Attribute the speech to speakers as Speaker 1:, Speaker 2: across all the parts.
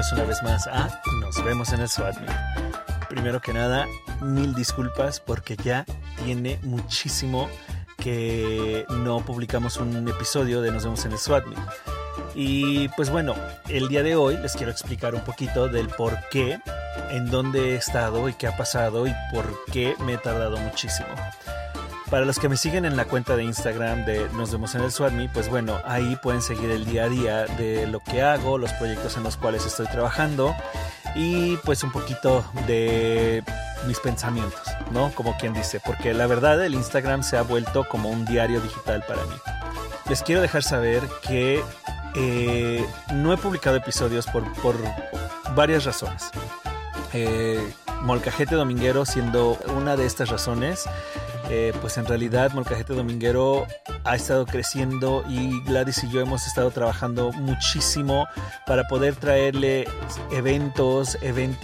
Speaker 1: bienvenidos una vez más a Nos vemos en el SWAT Meet. Primero que nada, mil disculpas porque ya tiene muchísimo que no publicamos un episodio de Nos vemos en el SWAT Meet. Y pues bueno, el día de hoy les quiero explicar un poquito del por qué, en dónde he estado y qué ha pasado y por qué me he tardado muchísimo. Para los que me siguen en la cuenta de Instagram de Nos vemos en el SWAT Meet, pues bueno, ahí pueden seguir el día a día de lo que hago, los proyectos en los cuales estoy trabajando y pues un poquito de mis pensamientos, ¿no? Como quien dice, porque la verdad el Instagram se ha vuelto como un diario digital para mí. Les quiero dejar saber que no he publicado episodios por varias razones. Molcajete Dominguero siendo una de estas razones. Pues en realidad Molcajete Dominguero ha estado creciendo y Gladys y yo hemos estado trabajando muchísimo para poder traerle eventos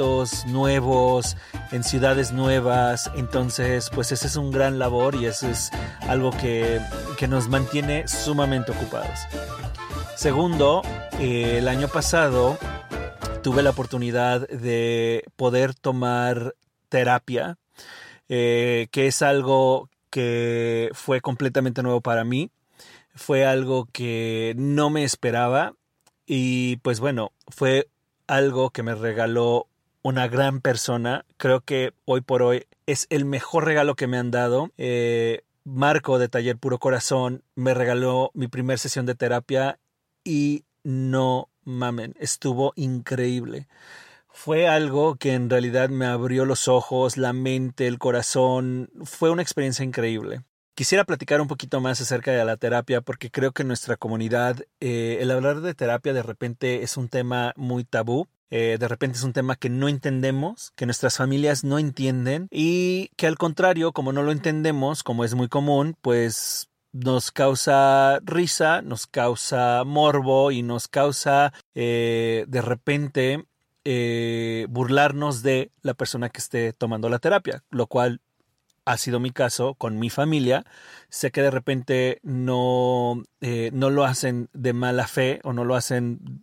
Speaker 1: nuevos en ciudades nuevas. Entonces pues ese es un gran labor y eso es algo que nos mantiene sumamente ocupados. Segundo, el año pasado tuve la oportunidad de poder tomar terapia, que es algo que fue completamente nuevo para mí. Fue algo que no me esperaba y pues bueno, fue algo que me regaló una gran persona. Creo que hoy por hoy es el mejor regalo que me han dado. Marco de Taller Puro Corazón me regaló mi primer sesión de terapia y no mamen, estuvo increíble. Fue algo que en realidad me abrió los ojos, la mente, el corazón. Fue una experiencia increíble. Quisiera platicar un poquito más acerca de la terapia porque creo que en nuestra comunidad el hablar de terapia de repente es un tema muy tabú. De repente es un tema que no entendemos, que nuestras familias no entienden y que al contrario, como no lo entendemos, como es muy común, pues nos causa risa, nos causa morbo y nos causa de repente burlarnos de la persona que esté tomando la terapia, lo cual ha sido mi caso con mi familia. Sé que de repente no lo hacen de mala fe o no lo hacen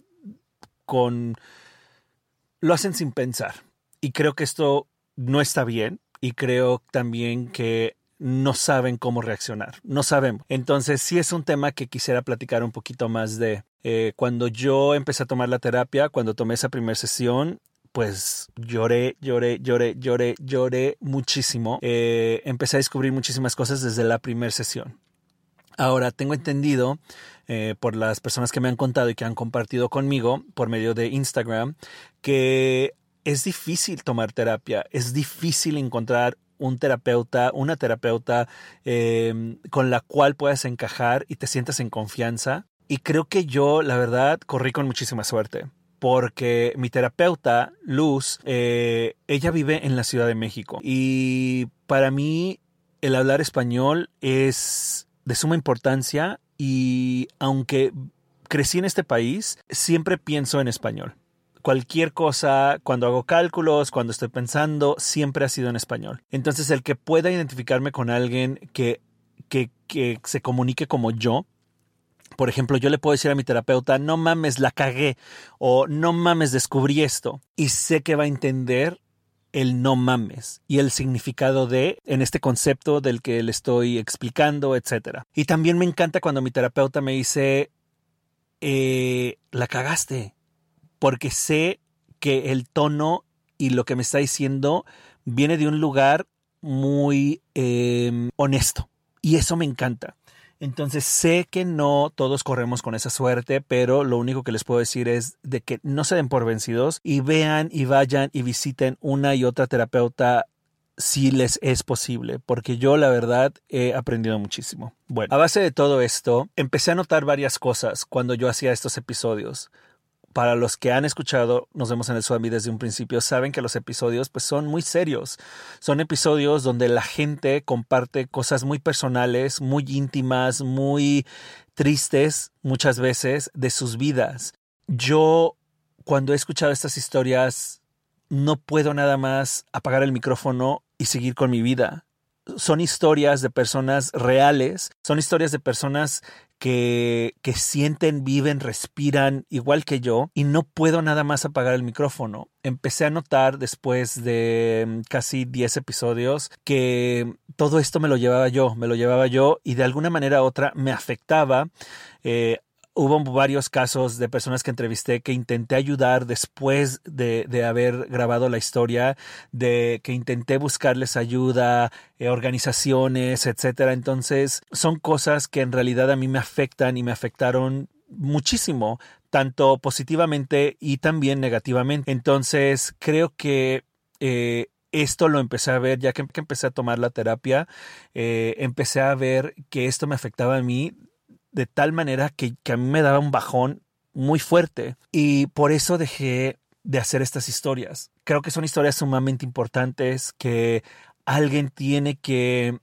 Speaker 1: lo hacen sin pensar y creo que esto no está bien y creo también que no saben cómo reaccionar, no sabemos. Entonces sí es un tema que quisiera platicar un poquito más de cuando yo empecé a tomar la terapia, cuando tomé esa primera sesión, pues lloré muchísimo. Empecé a descubrir muchísimas cosas desde la primera sesión. Ahora, tengo entendido por las personas que me han contado y que han compartido conmigo por medio de Instagram que es difícil tomar terapia, es difícil encontrar una terapeuta con la cual puedas encajar y te sientas en confianza. Y creo que yo, la verdad, corrí con muchísima suerte. Porque mi terapeuta, Luz, ella vive en la Ciudad de México. Y para mí, el hablar español es de suma importancia. Y aunque crecí en este país, siempre pienso en español. Cualquier cosa, cuando hago cálculos, cuando estoy pensando, siempre ha sido en español. Entonces, el que pueda identificarme con alguien que se comunique como yo, por ejemplo, yo le puedo decir a mi terapeuta, no mames, la cagué, o no mames, descubrí esto. Y sé que va a entender el no mames y el significado en este concepto del que le estoy explicando, etc. Y también me encanta cuando mi terapeuta me dice, la cagaste. Porque sé que el tono y lo que me está diciendo viene de un lugar muy honesto. Y eso me encanta. Entonces sé que no todos corremos con esa suerte, pero lo único que les puedo decir es de que no se den por vencidos y vean y vayan y visiten una y otra terapeuta si les es posible, porque yo la verdad he aprendido muchísimo. Bueno, a base de todo esto, empecé a notar varias cosas cuando yo hacía estos episodios. Para los que han escuchado Nos vemos en el SWAT Meet desde un principio, saben que los episodios pues son muy serios. Son episodios donde la gente comparte cosas muy personales, muy íntimas, muy tristes muchas veces de sus vidas. Yo cuando he escuchado estas historias no puedo nada más apagar el micrófono y seguir con mi vida. son historias de personas reales, son historias de personas que sienten, viven, respiran igual que yo, y no puedo nada más apagar el micrófono. Empecé a notar después de casi 10 episodios que todo esto me lo llevaba yo y de alguna manera u otra me afectaba. Hubo varios casos de personas que entrevisté que intenté ayudar después de haber grabado la historia, de que intenté buscarles ayuda, organizaciones, etcétera. Entonces, son cosas que en realidad a mí me afectan y me afectaron muchísimo, tanto positivamente y también negativamente. Entonces, creo que esto lo empecé a ver ya que empecé a tomar la terapia. Empecé a ver que esto me afectaba a mí de tal manera que a mí me daba un bajón muy fuerte, y por eso dejé de hacer estas historias. Creo que son historias sumamente importantes que alguien tiene que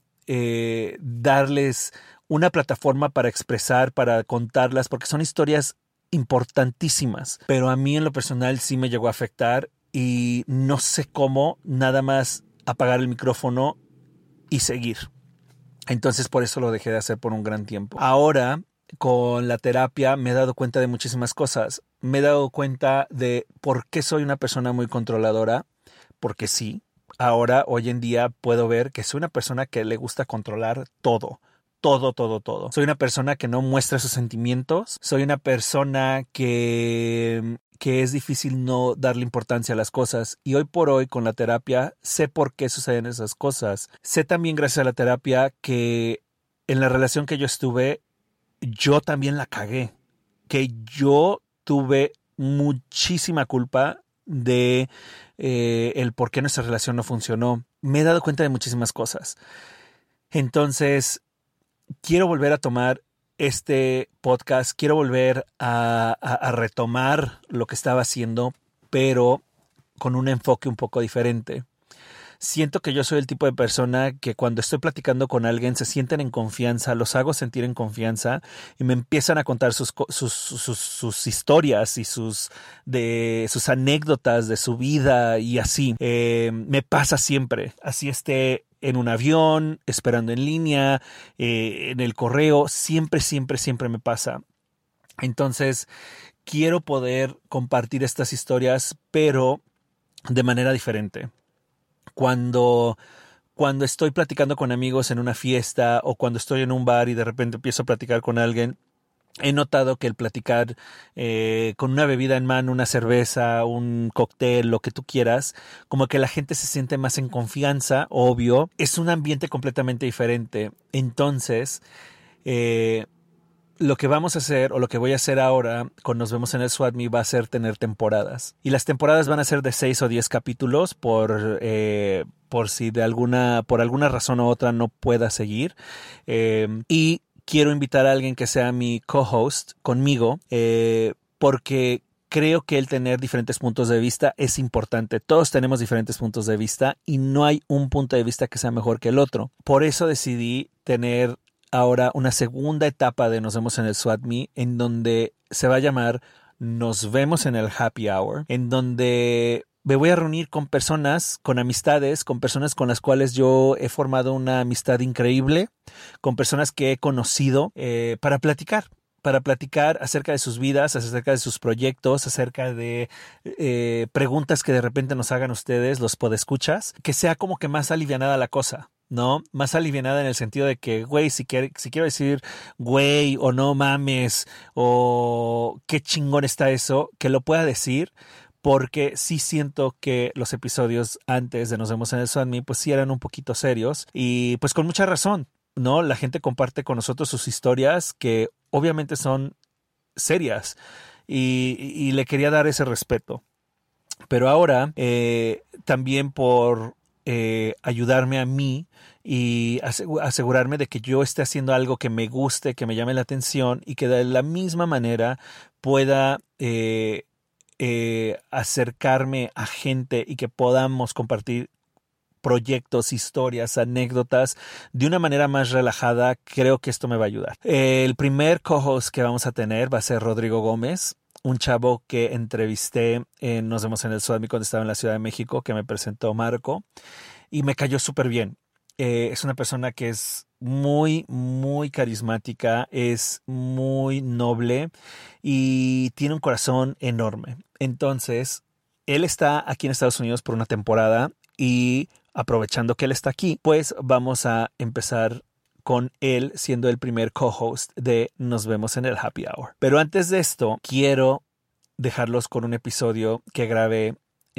Speaker 1: darles una plataforma para expresar, para contarlas, porque son historias importantísimas, pero a mí en lo personal sí me llegó a afectar y no sé cómo nada más apagar el micrófono y seguir. Entonces por eso lo dejé de hacer por un gran tiempo. Ahora, con la terapia, me he dado cuenta de muchísimas cosas. Me he dado cuenta de por qué soy una persona muy controladora, porque sí, ahora, hoy en día, puedo ver que soy una persona que le gusta controlar todo. Todo. Soy una persona que no muestra sus sentimientos. Soy una persona que es difícil no darle importancia a las cosas. Y hoy por hoy, con la terapia, sé por qué suceden esas cosas. Sé también, gracias a la terapia, que en la relación que yo estuve, yo también la cagué. Que yo tuve muchísima culpa de el por qué nuestra relación no funcionó. Me he dado cuenta de muchísimas cosas. Entonces, quiero volver a tomar este podcast, quiero volver a retomar lo que estaba haciendo, pero con un enfoque un poco diferente. Siento que yo soy el tipo de persona que cuando estoy platicando con alguien se sienten en confianza, los hago sentir en confianza y me empiezan a contar sus historias y sus anécdotas de su vida y así. Me pasa siempre, así esté en un avión, esperando en línea, en el correo, siempre me pasa. Entonces, quiero poder compartir estas historias, pero de manera diferente. Cuando estoy platicando con amigos en una fiesta o cuando estoy en un bar y de repente empiezo a platicar con alguien, he notado que el platicar con una bebida en mano, una cerveza, un cóctel, lo que tú quieras, como que la gente se siente más en confianza, obvio. Es un ambiente completamente diferente. Entonces, lo que vamos a hacer o lo que voy a hacer ahora cuando nos vemos en el SWAT-Me va a ser tener temporadas. Y las temporadas van a ser de 6 o 10 capítulos por si por alguna razón u otra no pueda seguir. Y quiero invitar a alguien que sea mi co-host conmigo porque creo que el tener diferentes puntos de vista es importante. Todos tenemos diferentes puntos de vista y no hay un punto de vista que sea mejor que el otro. Por eso decidí tener ahora una segunda etapa de Nos vemos en el SWAT-Me, en donde se va a llamar Nos vemos en el Happy Hour, en donde me voy a reunir con personas, con amistades, con personas con las cuales yo he formado una amistad increíble, con personas que he conocido para platicar acerca de sus vidas, acerca de sus proyectos, acerca de preguntas que de repente nos hagan ustedes, los podescuchas, que sea como que más alivianada la cosa, ¿no? Más alivianada en el sentido de que, güey, si quiero decir, güey, o no mames, o qué chingón está eso, que lo pueda decir, porque sí siento que los episodios antes de Nos vemos en el SWAT-Me, pues sí eran un poquito serios, y pues con mucha razón, ¿no? La gente comparte con nosotros sus historias que obviamente son serias, y le quería dar ese respeto. Pero ahora, también por ayudarme a mí y asegurarme de que yo esté haciendo algo que me guste, que me llame la atención y que de la misma manera pueda acercarme a gente y que podamos compartir proyectos, historias, anécdotas de una manera más relajada, creo que esto me va a ayudar. El primer co-host que vamos a tener va a ser Rodrigo Gómez, un chavo que entrevisté en Nos vemos en el SWAT-Me cuando estaba en la Ciudad de México, que me presentó Marco, y me cayó súper bien. Es una persona que es muy, muy carismática, es muy noble y tiene un corazón enorme. Entonces, él está aquí en Estados Unidos por una temporada y aprovechando que él está aquí, pues vamos a empezar con él siendo el primer co-host de Nos vemos en el Happy Hour. Pero antes de esto, quiero dejarlos con un episodio que grabé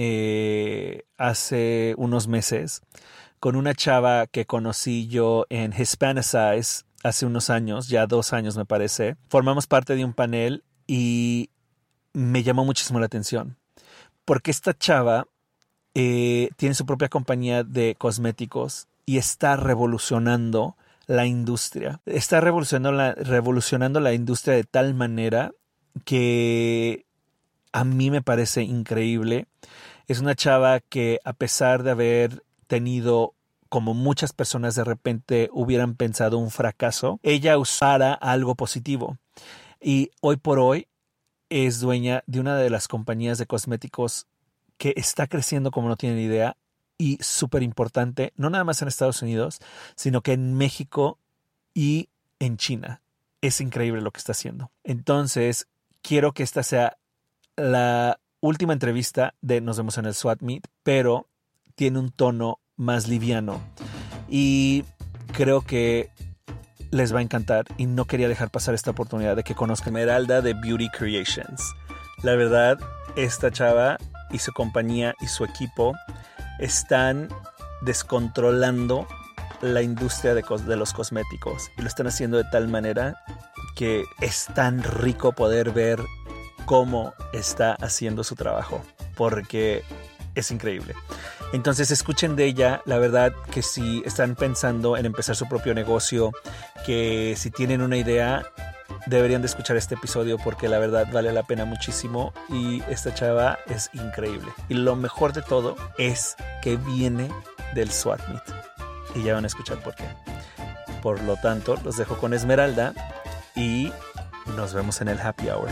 Speaker 1: hace unos meses con una chava que conocí yo en Hispanicize hace unos años, ya 2 años me parece. Formamos parte de un panel y me llamó muchísimo la atención porque esta chava tiene su propia compañía de cosméticos y está revolucionando la industria. Está revolucionando la industria de tal manera que a mí me parece increíble. Es una chava que, a pesar de haber tenido, como muchas personas de repente hubieran pensado, un fracaso, ella usara algo positivo. Y hoy por hoy es dueña de una de las compañías de cosméticos que está creciendo como no tienen idea y súper importante, no nada más en Estados Unidos, sino que en México y en China. Es increíble lo que está haciendo. Entonces, quiero que esta sea la última entrevista de Nos vemos en el SWAT Meet, pero tiene un tono más liviano y creo que les va a encantar y no quería dejar pasar esta oportunidad de que conozcan a Esmeralda de Beauty Creations. La verdad, esta chava y su compañía y su equipo están descontrolando la industria de los cosméticos y lo están haciendo de tal manera que es tan rico poder ver cómo está haciendo su trabajo, porque es increíble. Entonces escuchen de ella. La verdad que si están pensando en empezar su propio negocio, que si tienen una idea, deberían de escuchar este episodio porque la verdad vale la pena muchísimo y esta chava es increíble. Y lo mejor de todo es que viene del SWAT Meet y ya van a escuchar por qué. Por lo tanto, los dejo con Esmeralda y nos vemos en el Happy Hour.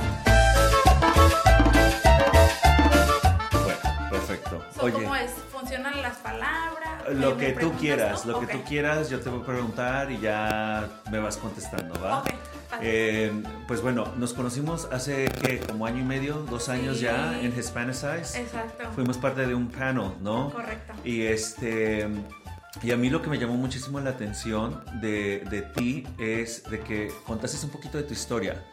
Speaker 2: Bueno, perfecto.
Speaker 3: Oye, ¿cómo es? ¿Funcionan las palabras?
Speaker 2: Lo que tú quieras,
Speaker 3: tú?
Speaker 2: lo que tú quieras, yo te voy a preguntar y ya me vas contestando, ¿va?
Speaker 3: Ok.
Speaker 2: Pues bueno, nos conocimos hace ¿qué? Como año y medio, 2 años ya en Hispanicize.
Speaker 3: Exacto.
Speaker 2: Fuimos parte de un panel, ¿no?
Speaker 3: Correcto.
Speaker 2: Y a mí lo que me llamó muchísimo la atención de ti es de que contases un poquito de tu historia.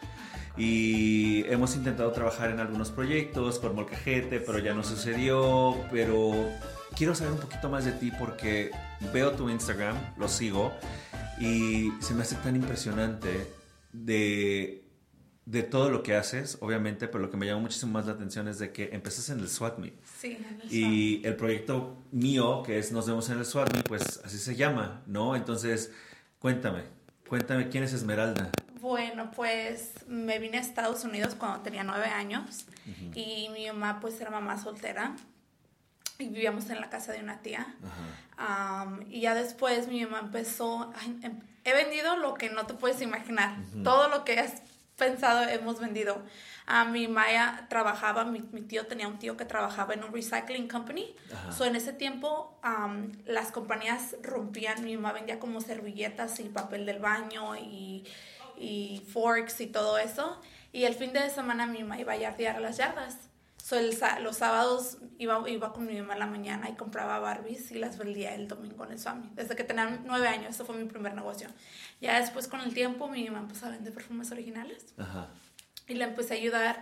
Speaker 2: Y hemos intentado trabajar en algunos proyectos con Molcajete, pero ya no sucedió. Pero quiero saber un poquito más de ti porque veo tu Instagram, lo sigo, y se me hace tan impresionante de todo lo que haces, obviamente, pero lo que me llama muchísimo más la atención es de que empezaste en el SWAT Meet.
Speaker 3: Sí, en el SWAT.
Speaker 2: Y el proyecto mío, que es Nos vemos en el SWAT Meet, pues así se llama, ¿no? Entonces, cuéntame, ¿quién es Esmeralda?
Speaker 3: Bueno, pues me vine a Estados Unidos cuando tenía 9 años. Uh-huh. Y mi mamá pues era mamá soltera y vivíamos en la casa de una tía. Uh-huh. Y ya después mi mamá empezó, he vendido lo que no te puedes imaginar, uh-huh. Todo lo que has pensado hemos vendido. Mi Maya trabajaba, mi tío tenía un tío que trabajaba en un recycling company. Uh-huh. So en ese tiempo las compañías rompían, mi mamá vendía como servilletas y papel del baño y forks y todo eso. Y el fin de semana mi mamá iba a yardear a las yardas. So los sábados iba con mi mamá en la mañana y compraba Barbies y las vendía el domingo en el Swami. Desde que tenía 9 años, eso fue mi primer negocio. Ya después con el tiempo mi mamá empezó a vender perfumes originales. Uh-huh. Y la empecé a ayudar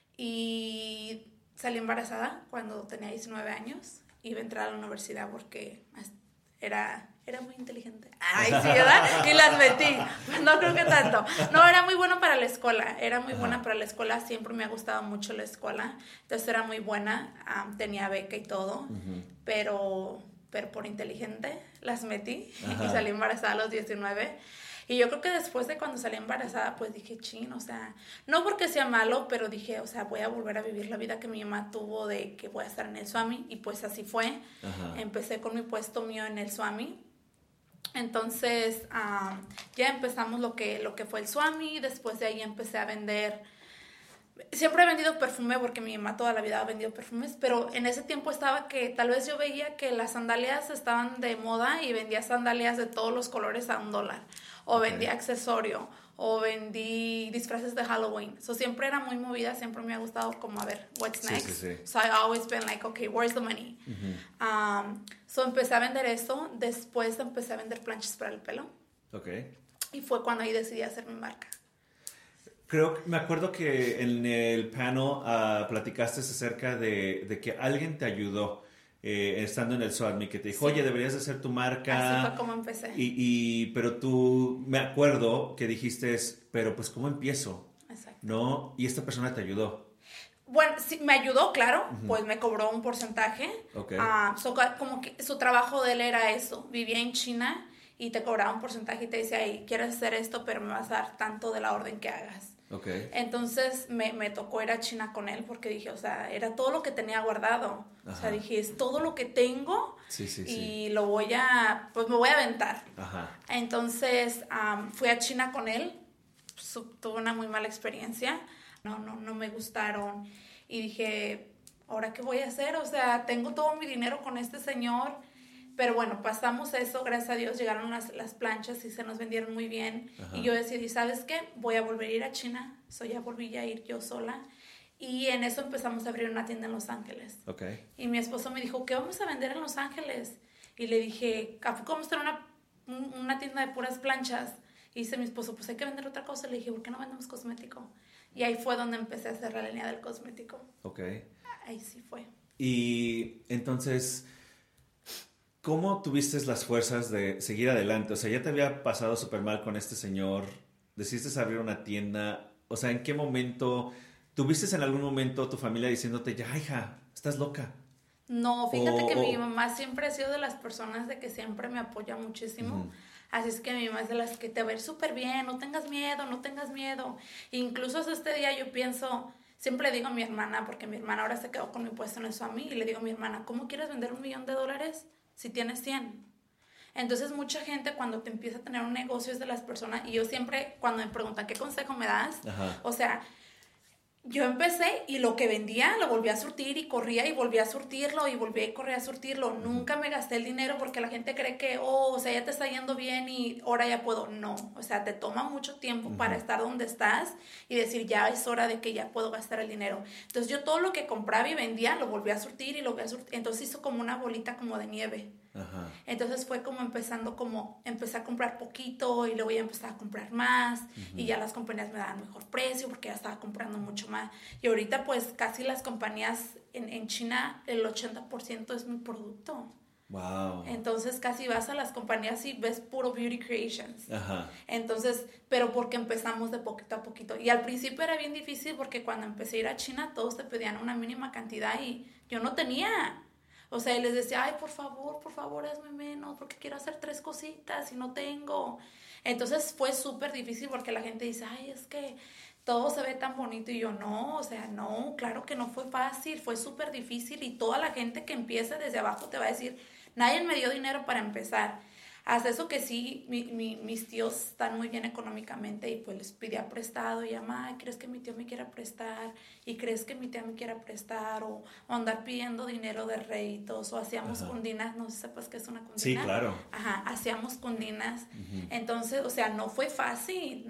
Speaker 3: y salí embarazada cuando tenía 19 años. Iba a entrar a la universidad porque era muy inteligente. Ay, sí, ¿verdad? Y las metí. No creo que tanto. No, era muy buena para la escuela. Era muy buena para la escuela. Siempre me ha gustado mucho la escuela. Entonces era muy buena. Tenía beca y todo. Uh-huh. Pero por inteligente las metí. Uh-huh. Y salí embarazada a los 19. Y yo creo que después de cuando salí embarazada, pues dije, chin, o sea, no porque sea malo, pero dije, o sea, voy a volver a vivir la vida que mi mamá tuvo de que voy a estar en el Swami. Y pues así fue. Uh-huh. Empecé con mi puesto mío en el Swami. Entonces ya empezamos lo que fue el Swami. Después de ahí empecé a vender siempre he vendido perfume porque mi mamá toda la vida ha vendido perfumes, pero en ese tiempo estaba que tal vez yo veía que las sandalias estaban de moda y vendía sandalias de todos los colores a $1, o vendía accesorio, o vendí disfraces de Halloween. So siempre era muy movida, siempre me ha gustado como a ver, what's next?
Speaker 2: Sí.
Speaker 3: So I always been like, okay, where's the money? So empecé a vender eso, después empecé a vender planchas para el pelo.
Speaker 2: Okay.
Speaker 3: Y fue cuando ahí decidí hacer mi marca.
Speaker 2: Me acuerdo que en el panel platicaste acerca de que alguien te ayudó estando en el SWATMI, que te dijo, oye, deberías de hacer tu marca.
Speaker 3: Así fue como empecé.
Speaker 2: Pero tú, me acuerdo que dijiste, pero pues, ¿cómo empiezo?
Speaker 3: Exacto.
Speaker 2: ¿No? Y esta persona te ayudó.
Speaker 3: Bueno, sí, me ayudó, claro, pues me cobró un porcentaje.
Speaker 2: Okay.
Speaker 3: Como que su trabajo de él era eso, vivía en China y te cobraba un porcentaje y te decía, hey, quieres hacer esto, pero me vas a dar tanto de la orden que hagas.
Speaker 2: Okay.
Speaker 3: Entonces me tocó ir a China con él porque dije, o sea, era todo lo que tenía guardado. Ajá. O sea, dije, es todo lo que tengo y lo voy a, pues me voy a aventar.
Speaker 2: Ajá.
Speaker 3: Entonces fui a China con él, tuve una muy mala experiencia, no me gustaron y dije, ¿ahora qué voy a hacer? O sea, tengo todo mi dinero con este señor. Pero bueno, pasamos eso, gracias a Dios llegaron las planchas y se nos vendieron muy bien. Ajá. Y yo decidí, ¿sabes qué? Voy a volver a ir a China. Ya volví a ir yo sola. Y en eso empezamos a abrir una tienda en Los Ángeles.
Speaker 2: Okay.
Speaker 3: Y mi esposo me dijo, ¿qué vamos a vender en Los Ángeles? Y le dije, ¿a poco vamos a tener una tienda de puras planchas? Y dice mi esposo, pues hay que vender otra cosa. Le dije, ¿por qué no vendemos cosmético? Y ahí fue donde empecé a hacer la línea del cosmético.
Speaker 2: Okay.
Speaker 3: Ahí sí fue.
Speaker 2: Y entonces, ¿cómo tuviste las fuerzas de seguir adelante? O sea, ya te había pasado súper mal con este señor, decidiste abrir una tienda, o sea, ¿en qué momento, tuviste en algún momento tu familia diciéndote, ya hija, estás loca?
Speaker 3: No, fíjate que mi mamá siempre ha sido de las personas de que siempre me apoya muchísimo. Así es que mi mamá es de las que te va a ir súper bien, no tengas miedo. Incluso hasta este día yo pienso, siempre le digo a mi hermana, porque mi hermana ahora se quedó con mi puesto en eso a mí, y le digo a mi hermana, ¿cómo quieres vender $1 millón si tienes 100? Entonces mucha gente cuando te empieza a tener un negocio es de las personas, y yo siempre cuando me preguntan ¿qué consejo me das? Ajá. O sea, yo empecé y lo que vendía lo volví a surtir y corría y volví a surtirlo y volví a correr a surtirlo. Nunca me gasté el dinero porque la gente cree que, o sea, ya te está yendo bien y ahora ya puedo. No, o sea, te toma mucho tiempo para estar donde estás y decir, ya es hora de que ya puedo gastar el dinero. Entonces yo todo lo que compraba y vendía lo volví a surtir y lo volví a surtir. Entonces hizo como una bolita como de nieve. Ajá. Entonces fue como empecé a comprar poquito y luego ya empecé a comprar más y ya las compañías me daban mejor precio porque ya estaba comprando mucho más. Y ahorita pues casi las compañías en China el 80% es mi producto.
Speaker 2: Wow.
Speaker 3: Entonces casi vas a las compañías y ves puro beauty creations.
Speaker 2: Ajá.
Speaker 3: Entonces, pero porque empezamos de poquito a poquito. Y al principio era bien difícil porque cuando empecé a ir a China todos te pedían una mínima cantidad y yo no tenía. O sea, y les decía, ay, por favor, hazme menos, porque quiero hacer 3 cositas y no tengo. Entonces fue súper difícil porque la gente dice, ay, es que todo se ve tan bonito. Y yo, no, o sea, no, claro que no fue fácil, fue súper difícil. Y toda la gente que empieza desde abajo te va a decir, nadie me dio dinero para empezar. Hasta eso que sí, mis tíos están muy bien económicamente y pues les pedía prestado y mamá, ¿crees que mi tío me quiera prestar? ¿Y crees que mi tía me quiera prestar? O andar pidiendo dinero de réditos o hacíamos cundinas, no sé si sepas qué es una cundina.
Speaker 2: Sí, claro.
Speaker 3: Ajá, hacíamos cundinas. Entonces, o sea, no fue fácil,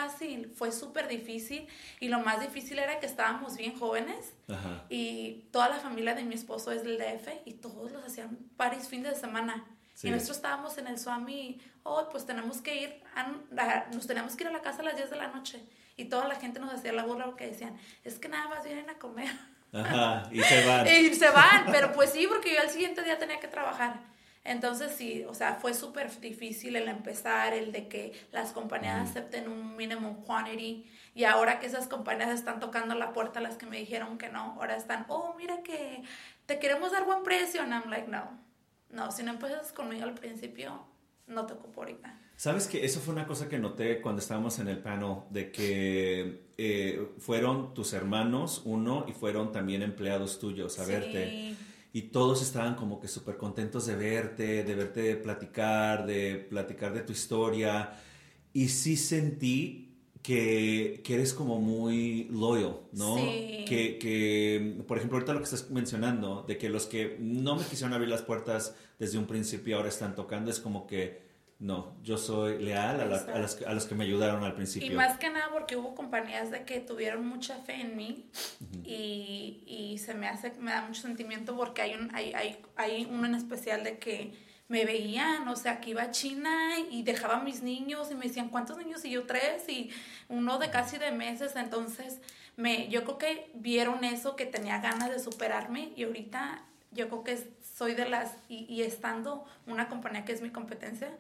Speaker 3: fue súper difícil y lo más difícil era que estábamos bien jóvenes. Ajá. Y toda la familia de mi esposo es del DF y todos los hacían paris fin de semana. Sí. Y nosotros estábamos en el SWAMI y, pues tenemos que ir nos teníamos que ir a la casa a las 10 de la noche. Y toda la gente nos hacía la burla porque decían, es que nada más vienen a comer.
Speaker 2: Ajá, y se van.
Speaker 3: Y se van, pero pues sí, porque yo al siguiente día tenía que trabajar. Entonces sí, o sea, fue súper difícil el empezar, el de que las compañías acepten un minimum quantity. Y ahora que esas compañías están tocando la puerta, las que me dijeron que no, ahora están, mira que te queremos dar buen precio. And I'm like, no, si no empiezas conmigo al principio, no te ocupo ahorita.
Speaker 2: ¿Sabes que eso fue una cosa que noté cuando estábamos en el panel? De que fueron tus hermanos, y fueron también empleados tuyos a verte. Y todos estaban como que súper contentos de verte platicar de tu historia. Y sí sentí que eres como muy loyal, ¿no?
Speaker 3: Sí.
Speaker 2: Que, por ejemplo, ahorita lo que estás mencionando, de que los que no me quisieron abrir las puertas desde un principio ahora están tocando, es como que, no, yo soy leal a los que me ayudaron al principio.
Speaker 3: Y más que nada porque hubo compañías de que tuvieron mucha fe en mí y me da mucho sentimiento porque hay uno en especial de que me veían, o sea, que iba a China y dejaba a mis niños y me decían, ¿cuántos niños? Y yo 3 y uno de casi de meses, entonces yo creo que vieron eso, que tenía ganas de superarme y ahorita yo creo que soy de las, y estando una compañía que es mi competencia,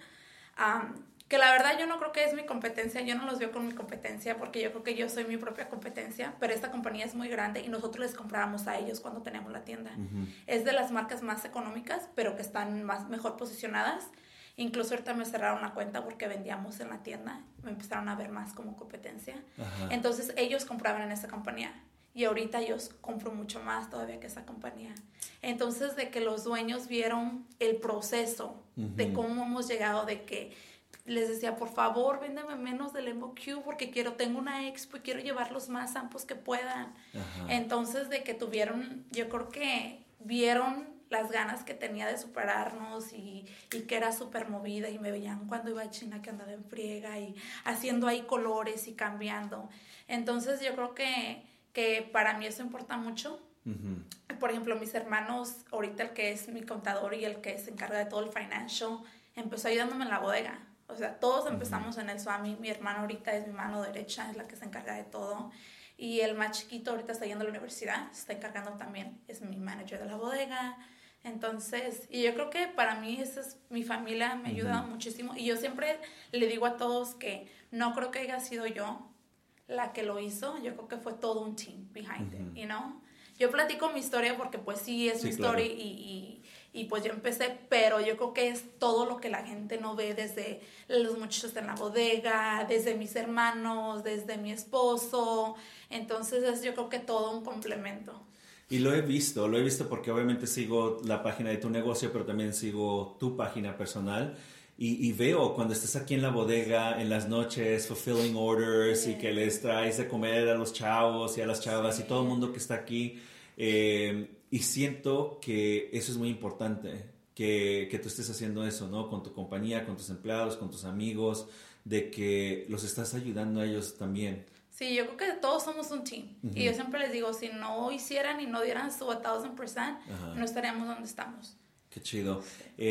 Speaker 3: que la verdad yo no creo que es mi competencia, yo no los veo con mi competencia porque yo creo que yo soy mi propia competencia, pero esta compañía es muy grande y nosotros les comprábamos a ellos cuando teníamos la tienda. Es de las marcas más económicas, pero que están mejor posicionadas. Incluso ahorita me cerraron la cuenta porque vendíamos en la tienda, me empezaron a ver más como competencia. Entonces ellos compraban en esa compañía y ahorita yo compro mucho más todavía que esa compañía. Entonces de que los dueños vieron el proceso de cómo hemos llegado, de que les decía, por favor, véndeme menos del MOQ porque tengo una expo y quiero llevar los más samples que puedan. Entonces, de que yo creo que vieron las ganas que tenía de superarnos y que era súper movida y me veían cuando iba a China que andaba en friega y haciendo ahí colores y cambiando. Entonces, yo creo que para mí eso importa mucho. Por ejemplo, mis hermanos, ahorita el que es mi contador y el que se encarga de todo el financial, empezó ayudándome en la bodega. O sea, todos empezamos en el Swami. Mi hermano ahorita es mi mano derecha, es la que se encarga de todo. Y el más chiquito ahorita está yendo a la universidad, se está encargando también, es mi manager de la bodega. Entonces, y yo creo que para mí esa es mi familia, me ha ayudado muchísimo. Y yo siempre le digo a todos que no creo que haya sido yo la que lo hizo, yo creo que fue todo un team behind it, you know? Yo platico mi historia porque pues sí es mi
Speaker 2: claro.
Speaker 3: story y pues yo empecé, pero yo creo que es todo lo que la gente no ve desde los muchachos en la bodega, desde mis hermanos, desde mi esposo. Entonces es yo creo que todo un complemento.
Speaker 2: Y lo he visto porque obviamente sigo la página de tu negocio, pero también sigo tu página personal. Y veo cuando estás aquí en la bodega, en las noches, fulfilling orders, y que les traes de comer a los chavos y a las chavas y todo el mundo que está aquí. Y siento que eso es muy importante, que tú estés haciendo eso, ¿no? Con tu compañía, con tus empleados, con tus amigos, de que los estás ayudando a ellos también.
Speaker 3: Sí, yo creo que todos somos un team. Y yo siempre les digo, si no hicieran y no dieran su 1000%, no estaríamos donde estamos.
Speaker 2: Qué chido.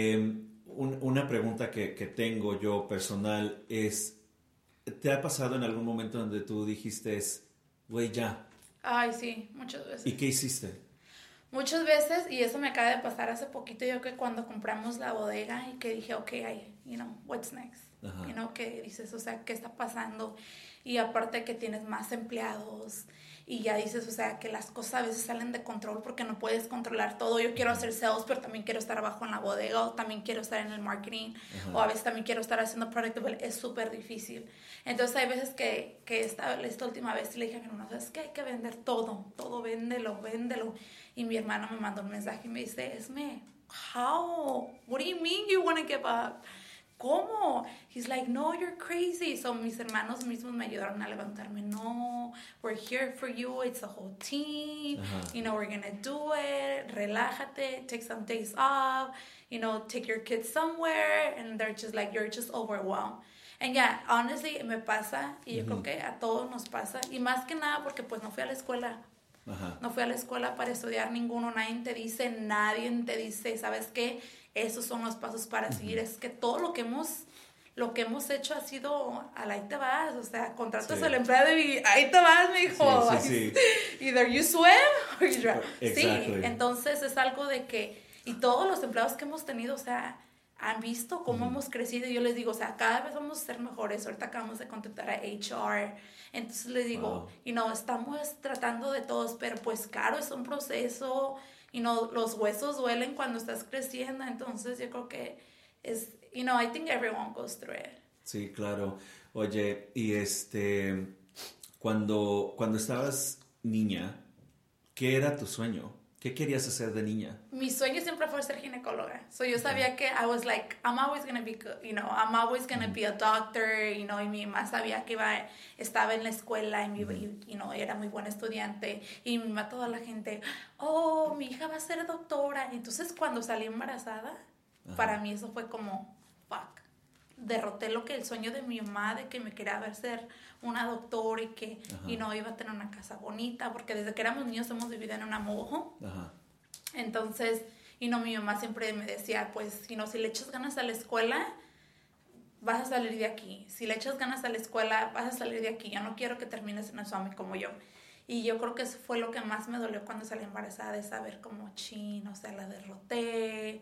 Speaker 2: Una pregunta que tengo yo personal es, ¿te ha pasado en algún momento donde tú dijiste, güey, ya?
Speaker 3: Ay, sí, muchas veces.
Speaker 2: ¿Y qué hiciste?
Speaker 3: Muchas veces, y eso me acaba de pasar hace poquito, yo que cuando compramos la bodega y que dije, okay, what's next? Que dices, o sea, ¿qué está pasando? Y aparte que tienes más empleados y ya dices, o sea, que las cosas a veces salen de control porque no puedes controlar todo. Yo quiero hacer sales, pero también quiero estar abajo en la bodega, o también quiero estar en el marketing, o a veces también quiero estar haciendo product development. Es súper difícil. Entonces hay veces que esta última vez le dije a mi hermano, ¿sabes qué? Hay que vender todo, véndelo. Y mi hermano me mandó un mensaje y me dice, Esme, how? What do you mean you want to give up? ¿Cómo? He's like, no, you're crazy. So mis hermanos mismos me ayudaron a levantarme. No, we're here for you. It's a whole team. We're going to do it. Relájate. Take some days off. Take your kids somewhere. And they're just like, you're just overwhelmed. And yeah, honestly, me pasa. Y yo creo que a todos nos pasa. Y más que nada porque pues no fui a la escuela. No fui a la escuela para estudiar ninguno. Nadie te dice, ¿sabes qué? Esos son los pasos para seguir. Es que todo lo que hemos hecho ha sido ahí te vas, o sea, contratas al empleado y ahí te vas, me dijo.
Speaker 2: Sí.
Speaker 3: Either you swim or you drown.
Speaker 2: Exactly.
Speaker 3: Sí, entonces es algo de que, y todos los empleados que hemos tenido, o sea, han visto cómo hemos crecido. Y yo les digo, o sea, cada vez vamos a ser mejores. Ahorita acabamos de contratar a HR. Entonces les digo, estamos tratando de todos, pero pues claro, es un proceso. Los huesos duelen cuando estás creciendo. Entonces yo creo que es, I think everyone goes through it.
Speaker 2: Sí, claro. Oye, y cuando estabas niña, ¿qué era tu sueño? ¿Qué querías hacer de niña?
Speaker 3: Mi sueño siempre fue ser ginecóloga. So yo sabía que I was like, I'm always going to be good, you know, I'm always going to be a doctor, you know, y mi mamá sabía que estaba en la escuela y, you know, era muy buena estudiante. Y mi mamá, toda la gente, oh, mi hija va a ser doctora. Entonces cuando salí embarazada, para mí eso fue como, fuck. Derroté lo que el sueño de mi mamá de que me quería ver ser una doctora y que y no iba a tener una casa bonita, porque desde que éramos niños hemos vivido en una mojo. Entonces, y no, mi mamá siempre me decía, pues, si le echas ganas a la escuela, vas a salir de aquí. Si le echas ganas a la escuela, vas a salir de aquí. Yo no quiero que termines en el Swami como yo. Y yo creo que eso fue lo que más me dolió cuando salí embarazada, de saber como, o sea, la derroté.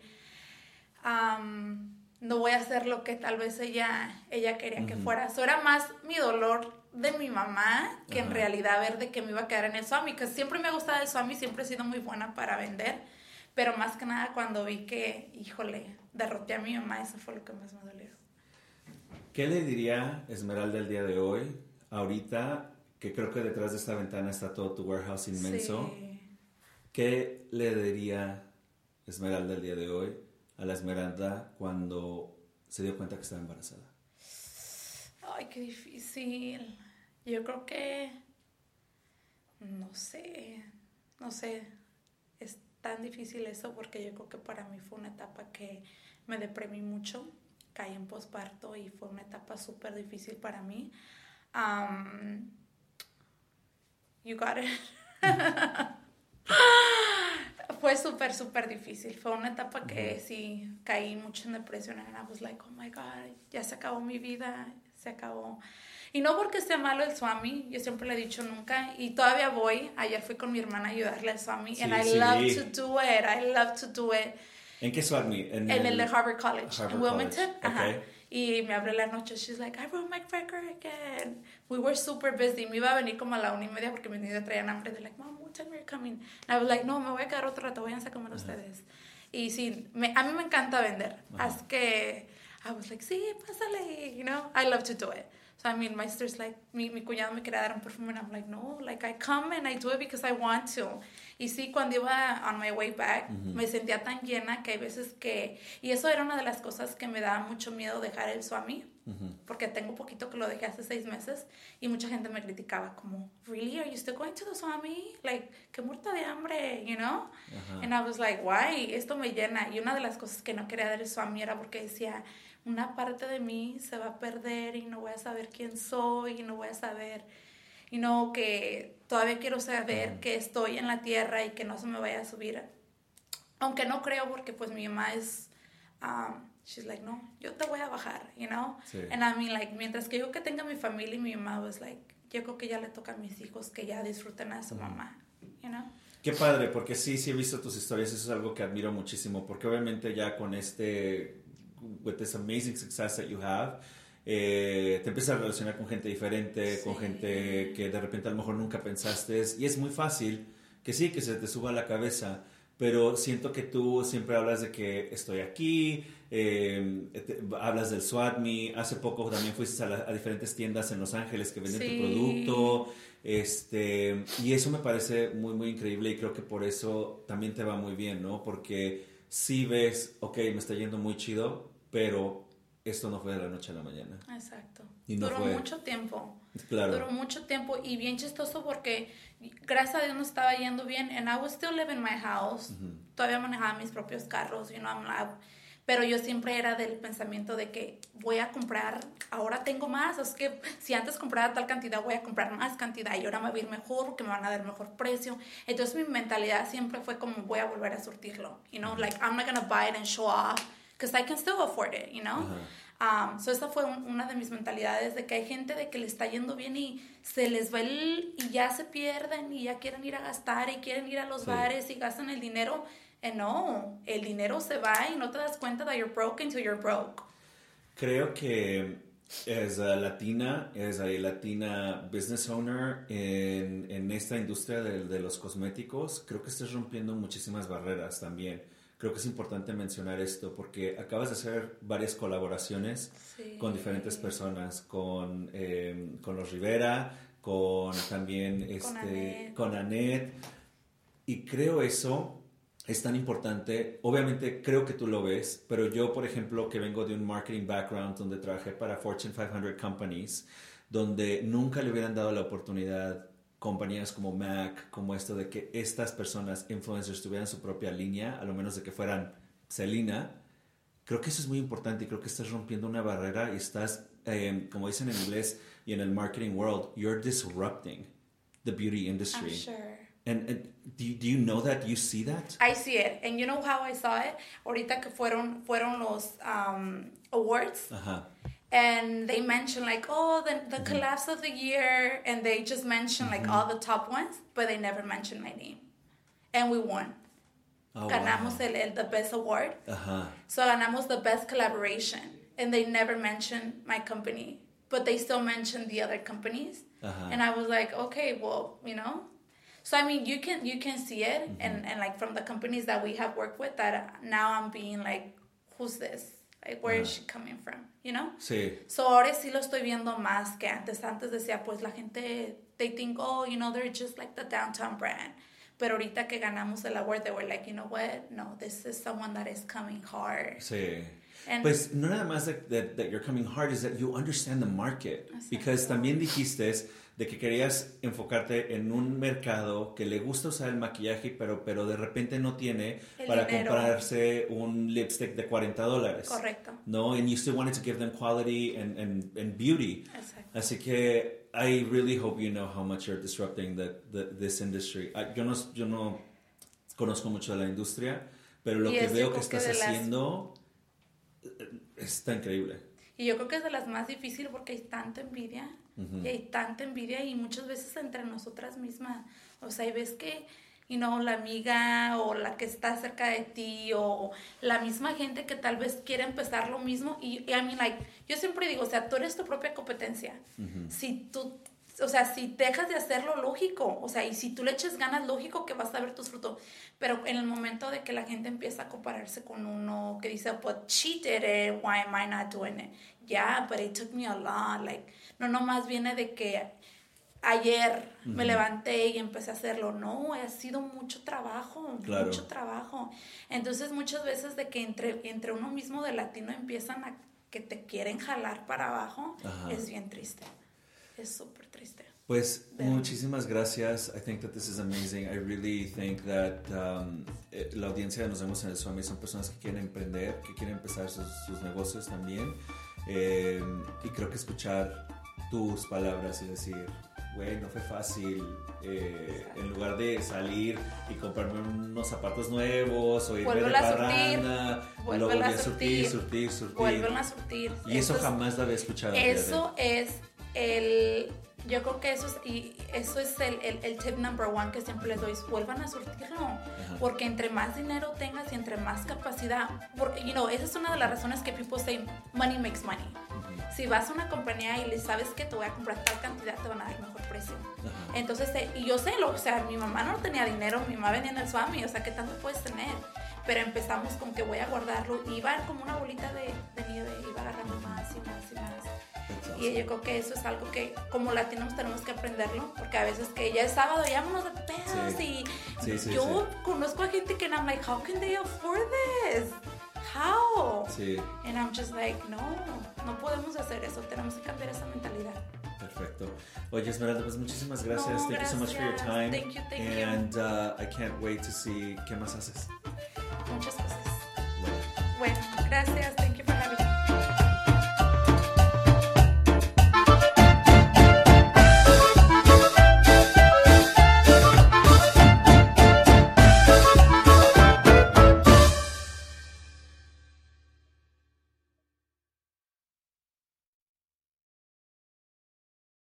Speaker 3: No voy a hacer lo que tal vez ella quería que fuera. Eso era más mi dolor de mi mamá que en realidad ver de que me iba a quedar en el Swami, que siempre me ha gustado el Swami, siempre he sido muy buena para vender, pero más que nada cuando vi que, híjole, derroté a mi mamá, eso fue lo que más me dolió.
Speaker 2: ¿Qué le diría Esmeralda el día de hoy, ahorita, que creo que detrás de esta ventana está todo tu warehouse inmenso? Sí. ¿Qué le diría Esmeralda el día de hoy a la Esmeralda cuando se dio cuenta que estaba embarazada?
Speaker 3: Ay, qué difícil. Yo creo que, no sé, es tan difícil eso porque yo creo que para mí fue una etapa que me deprimí mucho, caí en posparto y fue una etapa súper difícil para mí. You got it. Fue súper, súper difícil. Fue una etapa que sí caí mucho en depresión. And I was like, oh my God, ya se acabó mi vida, se acabó. Y no porque esté malo el Swami, yo siempre le he dicho nunca. Y todavía voy. Ayer fui con mi hermana a ayudarle al Swami. Sí, and I love to do it. I love to do it.
Speaker 2: ¿En qué Swami?
Speaker 3: En el de Harvard College. En Wilmington.
Speaker 2: Okay.
Speaker 3: Y me habló la noche, she's like, I wrote my record again. We were super busy. Me iba a venir como a la 1:30 porque mis niños traían hambre. They're like, Mom, what time are you coming? And I was like, no, me voy a quedar otro rato, váyanse a comer ustedes. Y sí, a mí me encanta vender. Así que I was like, sí, pásale, you know, I love to do it. So, I mean, my sister's like, mi cuñado me quería dar un perfume, and I'm like, no, like, I come and I do it because I want to. Y sí, cuando iba on my way back, me sentía tan llena que hay veces que... Y eso era una de las cosas que me daba mucho miedo dejar el Swami, porque tengo poquito que lo dejé hace 6 meses, y mucha gente me criticaba como, really, are you still going to the Swami? Like, qué muerta de hambre, you know? And I was like, why? Esto me llena. Y una de las cosas que no quería dar el Swami era porque decía, una parte de mí se va a perder y no voy a saber quién soy y no voy a saber, you know, que todavía quiero saber que estoy en la tierra y que no se me vaya a subir. Aunque no creo porque pues mi mamá es, she's like, no, yo te voy a bajar, you know? Sí. And I mean, like, mientras que yo que tenga mi familia y mi mamá was like, yo creo que ya le toca a mis hijos que ya disfruten a su mamá, you know?
Speaker 2: Qué padre, porque sí he visto tus historias, eso es algo que admiro muchísimo, porque obviamente ya con with this amazing success that you have, te empiezas a relacionar con gente diferente, con gente que de repente a lo mejor nunca pensaste, y es muy fácil que sí, que se te suba a la cabeza, pero siento que tú siempre hablas de que estoy aquí, hablas del SWATME, hace poco también fuiste a diferentes tiendas en Los Ángeles que venden tu producto, y eso me parece muy, muy increíble, y creo que por eso también te va muy bien, ¿no? Porque sí ves, ok, me está yendo muy chido, pero esto no fue de la noche a la mañana.
Speaker 3: Exacto.
Speaker 2: Y no
Speaker 3: Duró
Speaker 2: fue...
Speaker 3: mucho tiempo.
Speaker 2: Claro.
Speaker 3: Duró mucho tiempo y bien chistoso porque gracias a Dios me estaba yendo bien and I was still living in my house. Todavía manejaba mis propios carros, you know, pero yo siempre era del pensamiento de que voy a comprar, ahora tengo más, es que si antes compraba tal cantidad voy a comprar más cantidad y ahora me va a ir mejor porque me van a dar mejor precio. Entonces mi mentalidad siempre fue como voy a volver a surtirlo, you know, like I'm not gonna buy it and show off because I can still afford it, you know. So esta fue una de mis mentalidades de que hay gente de que le está yendo bien y se les va y ya se pierden y ya quieren ir a gastar y quieren ir a los bares y gastan el dinero. No, el dinero se va y no te das cuenta that you're broke until you're broke.
Speaker 2: Creo que as a latina business owner en esta industria de los cosméticos, creo que estás rompiendo muchísimas barreras también. Creo que es importante mencionar esto porque acabas de hacer varias colaboraciones con diferentes personas, con los Rivera, con también con Annette. Y creo eso es tan importante. Obviamente creo que tú lo ves, pero yo, por ejemplo, que vengo de un marketing background donde trabajé para Fortune 500 companies, donde nunca le hubieran dado la oportunidad compañías como Mac, como esto de que estas personas, influencers, tuvieran su propia línea, a lo menos de que fueran Selena. Creo que eso es muy importante y creo que estás rompiendo una barrera y estás, como dicen en inglés y en el marketing world, you're disrupting the beauty industry.
Speaker 3: I'm sure.
Speaker 2: And do you know that? Do you see that?
Speaker 3: I see it. And you know how I saw it? Ahorita que fueron los awards.
Speaker 2: Uh-huh.
Speaker 3: And they mentioned like, oh, the collapse of the year. And they just mentioned like all the top ones. But they never mentioned my name. And we won.
Speaker 2: Oh,
Speaker 3: ganamos
Speaker 2: wow.
Speaker 3: the best award.
Speaker 2: Uh-huh.
Speaker 3: So ganamos the best collaboration. And they never mentioned my company. But they still mentioned the other companies.
Speaker 2: Uh-huh.
Speaker 3: And I was like, okay, well, you know. So, I mean, you can see it. And like from the companies that we have worked with, that now I'm being like, who's this? Like, where is she coming from? You know?
Speaker 2: Sí.
Speaker 3: So, ahora sí lo estoy viendo más que antes. Antes decía, pues la gente, they think, oh, you know, they're just like the downtown brand. Pero ahorita que ganamos el award, they were like, you know what? No, this is someone that is coming hard.
Speaker 2: Sí.
Speaker 3: And
Speaker 2: pues no nada más that you're coming hard, is that you understand the market.
Speaker 3: Exacto.
Speaker 2: Because también dijiste de que querías enfocarte en un mercado que le gusta usar el maquillaje, pero de repente no tiene
Speaker 3: el
Speaker 2: para
Speaker 3: dinero.
Speaker 2: comprarse un lipstick de $40.
Speaker 3: Correcto.
Speaker 2: No, and you still wanted to give them quality and beauty.
Speaker 3: Exacto.
Speaker 2: Así que I really hope you know how much you're disrupting this industry. Yo no conozco mucho de la industria, pero lo que veo que estás haciendo está increíble.
Speaker 3: Y yo creo que es de las más difíciles porque hay tanta envidia. Uh-huh. Y hay tanta envidia y muchas veces entre nosotras mismas. O sea, y ves que, you know, la amiga o la que está cerca de ti o la misma gente que tal vez quiere empezar lo mismo. Y I mean, like, yo siempre digo, o sea, tú eres tu propia competencia. Uh-huh. Si tú, o sea, si dejas de hacerlo, lógico. O sea, y si tú le eches ganas, lógico que vas a ver tus frutos. Pero en el momento de que la gente empieza a compararse con uno, que dice, but she did it, why am I not doing it? Yeah, but it took me a lot. Like, no nomás viene de que ayer me levanté y empecé a hacerlo. No, ha sido mucho trabajo,
Speaker 2: claro.
Speaker 3: Mucho trabajo. Entonces, muchas veces de que entre uno mismo de latino empiezan a que te quieren jalar para abajo, ajá, es bien triste. Es súper triste.
Speaker 2: Pues muchísimas gracias. I think that this is amazing. I really think that la audiencia de Nos Vemos en el Swami son personas que quieren emprender, que quieren empezar sus negocios también. Y creo que escuchar tus palabras y decir, güey, no fue fácil, en lugar de salir y comprarme unos zapatos nuevos o irme de parranda, lo volví a surtir.
Speaker 3: Vuelven a surtir.
Speaker 2: Y eso jamás lo había escuchado.
Speaker 3: Eso es yo creo que eso es el tip number one que siempre les doy, vuelvan a surtirlo. Ajá. Porque entre más dinero tengas y entre más capacidad, porque, you know, esa es una de las razones que people say money makes money. Uh-huh. Si vas a una compañía y le sabes que te voy a comprar tal cantidad, te van a dar mejor precio. Uh-huh. Entonces, y yo sé, o sea, mi mamá no tenía dinero, mi mamá venía en el Swami, o sea, ¿qué tanto puedes tener? Pero empezamos con que voy a guardarlo y iba como una bolita de nieve, iba agarrando más y más y más. Y yo creo que eso es algo que como latinos tenemos que aprenderlo, porque a veces que ya es sábado, ya vámonos de pedos, sí. Y yo conozco a gente que I'm like, how can they afford this? How?
Speaker 2: Sí.
Speaker 3: And I'm just like, no podemos hacer eso, tenemos que cambiar esa mentalidad.
Speaker 2: Perfecto. Oye, Esmeralda, pues muchísimas gracias. Thank you so much for your time.
Speaker 3: Thank you.
Speaker 2: And I can't wait to see qué más haces.
Speaker 3: Muchas cosas. Bueno, gracias.